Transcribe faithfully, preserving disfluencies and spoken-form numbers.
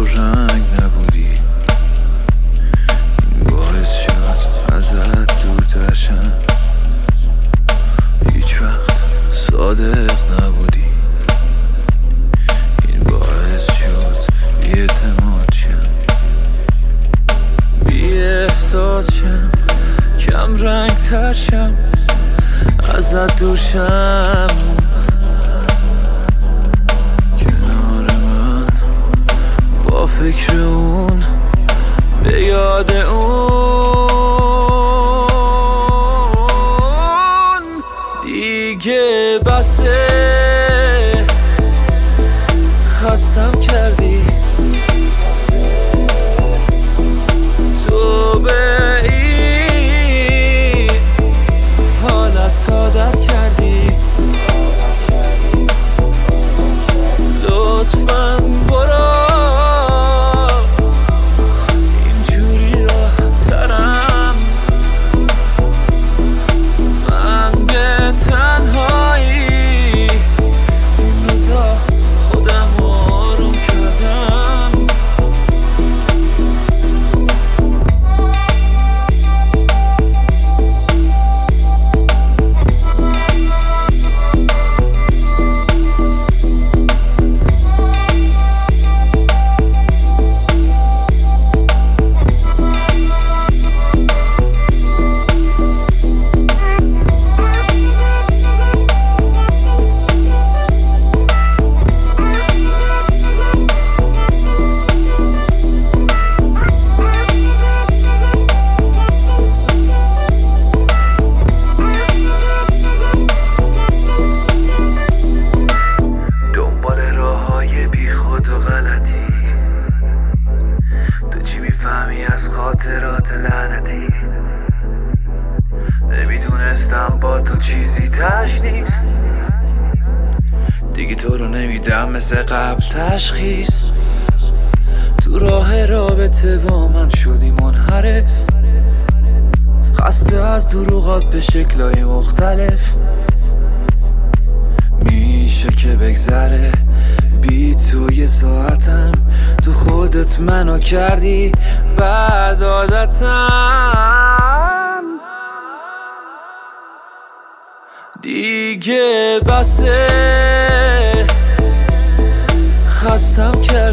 پررنگ نبودی، این باعث شد ازت دورتر شم. هیچ وقت صادق نبودی، این باعث شد بی اعتماد شم. بی احساس شم، کم رنگ تر شم، ازت دور شم. کنار من با فکر اون، به یاد اون دیگه بسه. خستم کردی تو به این حالت عادت کردی. لطفاً برو، اینجوری راحت ترم. من به تنهایی این روزا خودم آروم کردم. خاطرات لعنتی، نمیدونستم با تو چیزی تش نیست. دیگه تو رو نمیدم مثل قبل تشخیص. تو راه رابطه با من شدی منحرف، خسته از دروغات به شکلای مختلف. میشه که بگذره بی تو یه ساعتم، تو خودت منو کردی بعد عادتم. دیگه بسه، خستم کرد